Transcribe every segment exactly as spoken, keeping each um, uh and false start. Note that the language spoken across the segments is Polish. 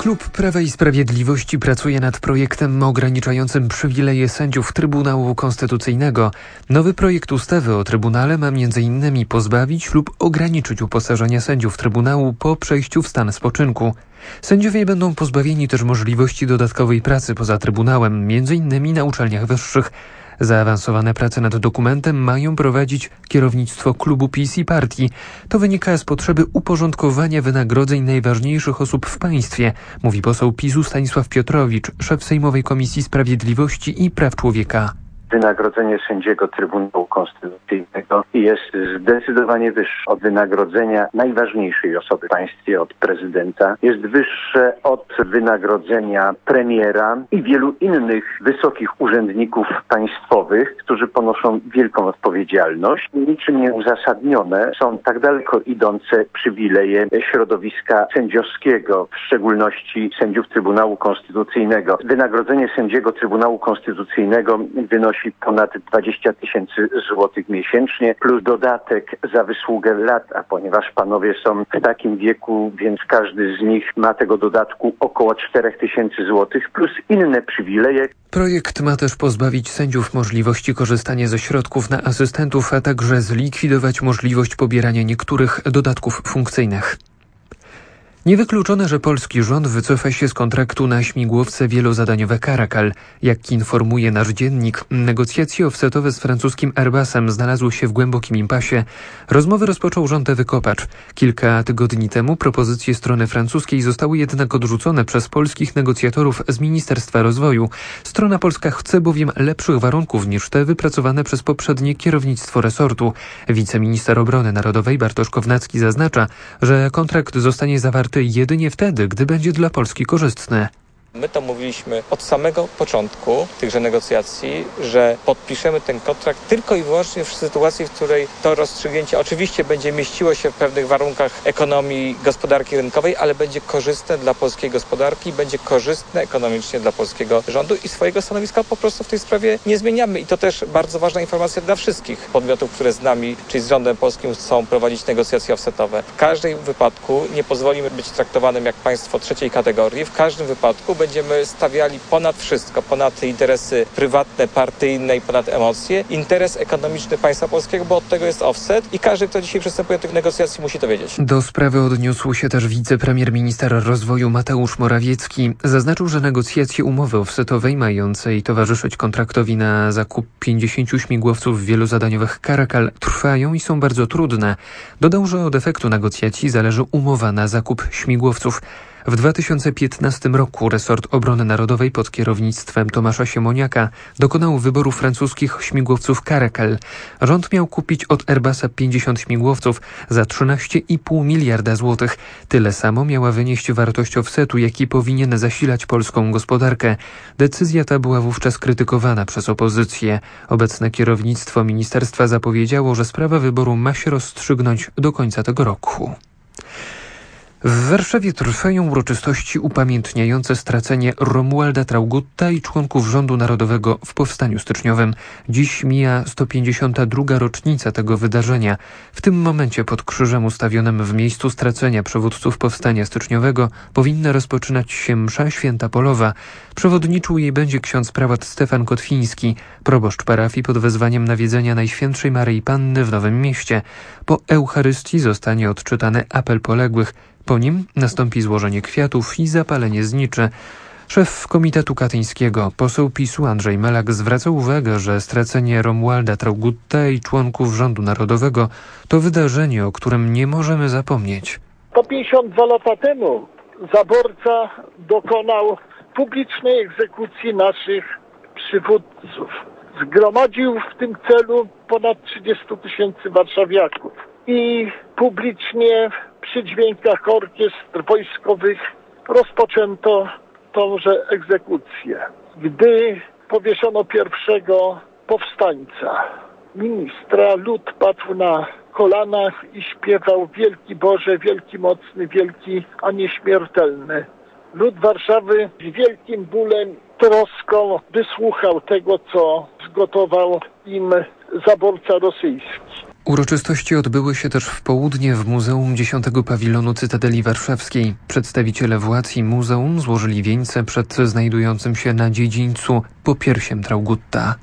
Klub Prawa i Sprawiedliwości pracuje nad projektem ograniczającym przywileje sędziów Trybunału Konstytucyjnego. Nowy projekt ustawy o Trybunale ma między innymi pozbawić lub ograniczyć uposażenie sędziów Trybunału po przejściu w stan spoczynku. Sędziowie będą pozbawieni też możliwości dodatkowej pracy poza Trybunałem, między innymi na uczelniach wyższych. Zaawansowane prace nad dokumentem mają prowadzić kierownictwo klubu PiS i partii. To wynika z potrzeby uporządkowania wynagrodzeń najważniejszych osób w państwie, mówi poseł PiS-u Stanisław Piotrowicz, szef Sejmowej Komisji Sprawiedliwości i Praw Człowieka. Wynagrodzenie sędziego Trybunału Konstytucyjnego jest zdecydowanie wyższe od wynagrodzenia najważniejszej osoby w państwie, od prezydenta. Jest wyższe od wynagrodzenia premiera i wielu innych wysokich urzędników państwowych, którzy ponoszą wielką odpowiedzialność. Niczym nieuzasadnione są tak daleko idące przywileje środowiska sędziowskiego, w szczególności sędziów Trybunału Konstytucyjnego. Wynagrodzenie sędziego Trybunału Konstytucyjnego wynosi ponad dwadzieścia tysięcy złotych miesięcznie, plus dodatek za wysługę lat, a ponieważ panowie są w takim wieku, więc każdy z nich ma tego dodatku około cztery tysiące złotych, plus inne przywileje. Projekt ma też pozbawić sędziów możliwości korzystania ze środków na asystentów, a także zlikwidować możliwość pobierania niektórych dodatków funkcyjnych. Niewykluczone, że polski rząd wycofa się z kontraktu na śmigłowce wielozadaniowe Caracal. Jak informuje nasz dziennik, negocjacje offsetowe z francuskim Airbusem znalazły się w głębokim impasie. Rozmowy rozpoczął rząd Ewy Kopacz. Kilka tygodni temu propozycje strony francuskiej zostały jednak odrzucone przez polskich negocjatorów z Ministerstwa Rozwoju. Strona polska chce bowiem lepszych warunków niż te wypracowane przez poprzednie kierownictwo resortu. Wiceminister Obrony Narodowej Bartosz Kownacki zaznacza, że kontrakt zostanie zawarty jedynie wtedy, gdy będzie dla Polski korzystny. My to mówiliśmy od samego początku tychże negocjacji, że podpiszemy ten kontrakt tylko i wyłącznie w sytuacji, w której to rozstrzygnięcie oczywiście będzie mieściło się w pewnych warunkach ekonomii gospodarki rynkowej, ale będzie korzystne dla polskiej gospodarki, będzie korzystne ekonomicznie dla polskiego rządu i swojego stanowiska po prostu w tej sprawie nie zmieniamy. I to też bardzo ważna informacja dla wszystkich podmiotów, które z nami, czyli z rządem polskim chcą prowadzić negocjacje offsetowe. W każdym wypadku nie pozwolimy być traktowanym jak państwo trzeciej kategorii. W każdym wypadku będziemy stawiali ponad wszystko, ponad interesy prywatne, partyjne i ponad emocje, interes ekonomiczny państwa polskiego, bo od tego jest offset i każdy, kto dzisiaj przystępuje do tych negocjacji, musi to wiedzieć. Do sprawy odniósł się też wicepremier minister rozwoju Mateusz Morawiecki. Zaznaczył, że negocjacje umowy offsetowej mającej towarzyszyć kontraktowi na zakup pięćdziesięciu śmigłowców wielozadaniowych Caracal trwają i są bardzo trudne. Dodał, że od efektu negocjacji zależy umowa na zakup śmigłowców. W dwa tysiące piętnastym roku resort obrony narodowej pod kierownictwem Tomasza Siemoniaka dokonał wyboru francuskich śmigłowców Caracal. Rząd miał kupić od Airbusa pięćdziesiąt śmigłowców za trzynaście i pół miliarda złotych. Tyle samo miała wynieść wartość offsetu, jaki powinien zasilać polską gospodarkę. Decyzja ta była wówczas krytykowana przez opozycję. Obecne kierownictwo ministerstwa zapowiedziało, że sprawa wyboru ma się rozstrzygnąć do końca tego roku. W Warszawie trwają uroczystości upamiętniające stracenie Romualda Traugutta i członków Rządu Narodowego w Powstaniu Styczniowym. Dziś mija sto pięćdziesiąta druga rocznica tego wydarzenia. W tym momencie pod krzyżem ustawionym w miejscu stracenia przywódców Powstania Styczniowego powinna rozpoczynać się msza święta polowa. Przewodniczył jej będzie ksiądz prałat Stefan Kotwiński, proboszcz parafii pod wezwaniem nawiedzenia Najświętszej Maryi Panny w Nowym Mieście. Po Eucharystii zostanie odczytany apel poległych. Po nim nastąpi złożenie kwiatów i zapalenie zniczy. Szef Komitetu Katyńskiego, poseł PiS-u Andrzej Melak zwraca uwagę, że stracenie Romualda Traugutta i członków Rządu Narodowego to wydarzenie, o którym nie możemy zapomnieć. Po pięćdziesiąt dwa lata temu zaborca dokonał publicznej egzekucji naszych przywódców. Zgromadził w tym celu ponad trzydziestu tysięcy warszawiaków i publicznie przy dźwiękach orkiestr wojskowych rozpoczęto tąże egzekucję. Gdy powieszono pierwszego powstańca, ministra, lud padł na kolanach i śpiewał: Wielki Boże, wielki mocny, wielki, a nieśmiertelny. Lud Warszawy z wielkim bólem, troską wysłuchał tego, co zgotował im zaborca rosyjski. Uroczystości odbyły się też w południe w Muzeum dziesiątego Pawilonu Cytadeli Warszawskiej. Przedstawiciele władz i muzeum złożyli wieńce przed znajdującym się na dziedzińcu popiersiem Traugutta.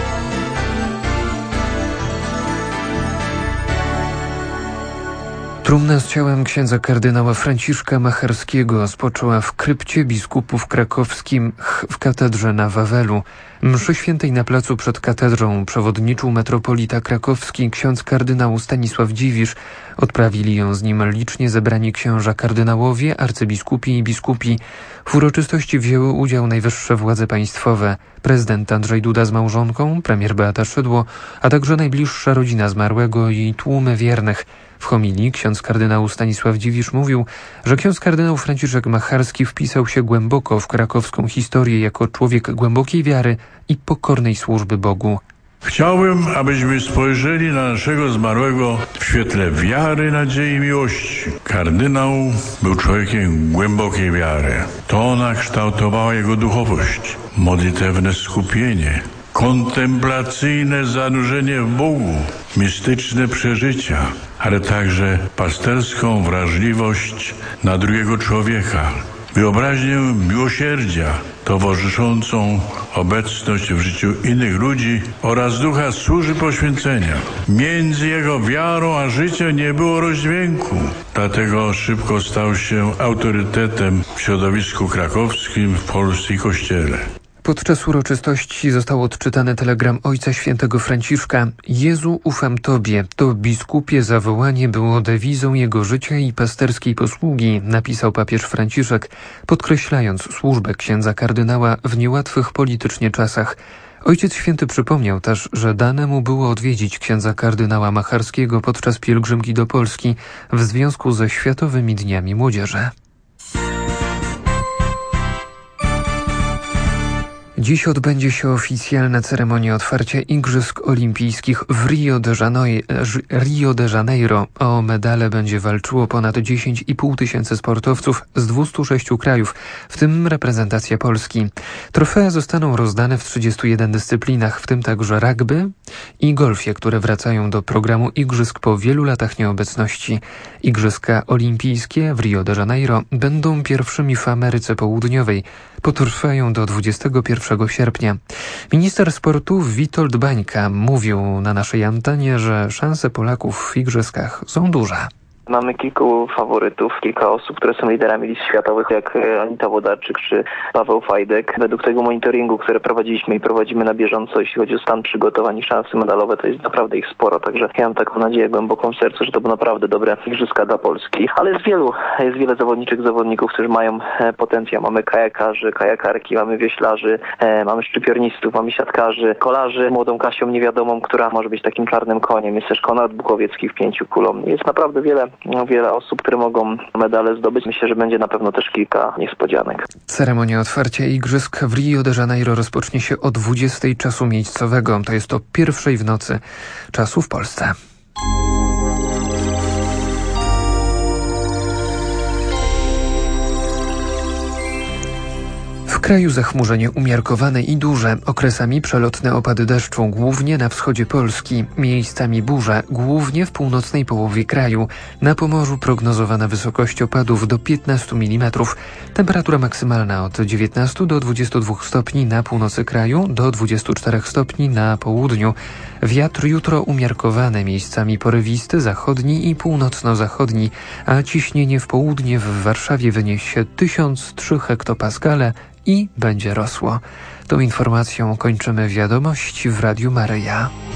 Trumna z ciałem księdza kardynała Franciszka Macharskiego spoczęła w krypcie biskupów krakowskim w katedrze na Wawelu. Mszy świętej na placu przed katedrą przewodniczył metropolita krakowski ksiądz kardynał Stanisław Dziwisz. Odprawili ją z nim licznie zebrani księża kardynałowie, arcybiskupi i biskupi. W uroczystości wzięły udział najwyższe władze państwowe, prezydent Andrzej Duda z małżonką, premier Beata Szydło, a także najbliższa rodzina zmarłego i tłumy wiernych. W homilii ksiądz kardynał Stanisław Dziwisz mówił, że ksiądz kardynał Franciszek Macharski wpisał się głęboko w krakowską historię jako człowiek głębokiej wiary i pokornej służby Bogu. Chciałbym, abyśmy spojrzeli na naszego zmarłego w świetle wiary, nadziei i miłości. Kardynał był człowiekiem głębokiej wiary. To ona kształtowała jego duchowość, modlitewne skupienie, kontemplacyjne zanurzenie w Bogu, mistyczne przeżycia, ale także pasterską wrażliwość na drugiego człowieka, wyobraźnię miłosierdzia towarzyszącą obecność w życiu innych ludzi oraz ducha służby poświęcenia. Między jego wiarą a życiem nie było rozdźwięku, dlatego szybko stał się autorytetem w środowisku krakowskim, w Polsce i Kościele. Podczas uroczystości został odczytany telegram Ojca Świętego Franciszka. Jezu, ufam Tobie. To biskupie zawołanie było dewizą jego życia i pasterskiej posługi, napisał papież Franciszek, podkreślając służbę księdza kardynała w niełatwych politycznie czasach. Ojciec Święty przypomniał też, że dane mu było odwiedzić księdza kardynała Macharskiego podczas pielgrzymki do Polski w związku ze Światowymi Dniami Młodzieży. Dziś odbędzie się oficjalna ceremonia otwarcia Igrzysk Olimpijskich w Rio de Janeiro. Rio de Janeiro. O medale będzie walczyło ponad dziesięć i pół tysięcy sportowców z dwustu sześciu krajów, w tym reprezentacja Polski. Trofea zostaną rozdane w trzydziestu jeden dyscyplinach, w tym także rugby i golfie, które wracają do programu Igrzysk po wielu latach nieobecności. Igrzyska Olimpijskie w Rio de Janeiro będą pierwszymi w Ameryce Południowej. Potrwają do dwudziestego pierwszego sierpnia. Minister sportu Witold Bańka mówił na naszej antenie, że szanse Polaków w igrzyskach są duże. Mamy kilku faworytów, kilka osób, które są liderami list światowych, jak Anita Włodarczyk czy Paweł Fajdek. Według tego monitoringu, które prowadziliśmy i prowadzimy na bieżąco, jeśli chodzi o stan przygotowań i szanse medalowe, to jest naprawdę ich sporo. Także ja mam taką nadzieję głęboką w sercu, że to będą naprawdę dobre igrzyska dla Polski. Ale jest wielu, jest wiele zawodniczek, zawodników, którzy mają potencjał. Mamy kajakarzy, kajakarki, mamy wioślarzy, mamy szczypiornistów, mamy siatkarzy, kolarzy. Młodą Kasią niewiadomą, która może być takim czarnym koniem. Jest też Konrad Bukowiecki w pięciu kulą. Jest naprawdę wiele wiele osób, które mogą medale zdobyć. Myślę, że będzie na pewno też kilka niespodzianek. Ceremonia otwarcia Igrzysk w Rio de Janeiro rozpocznie się o dwudziestej czasu miejscowego. To jest o pierwszej w nocy czasu w Polsce. W kraju zachmurzenie umiarkowane i duże, okresami przelotne opady deszczu, głównie na wschodzie Polski, miejscami burze, głównie w północnej połowie kraju. Na Pomorzu prognozowana wysokość opadów do piętnastu milimetrów. Temperatura maksymalna od dziewiętnastu do dwudziestu dwóch stopni na północy kraju, do dwudziestu czterech stopni na południu. Wiatr jutro umiarkowany, miejscami porywisty, zachodni i północno-zachodni, a ciśnienie w południe w Warszawie wyniesie tysiąc trzy hektopaskale i będzie rosło. Tą informacją kończymy wiadomości w Radiu Maryja.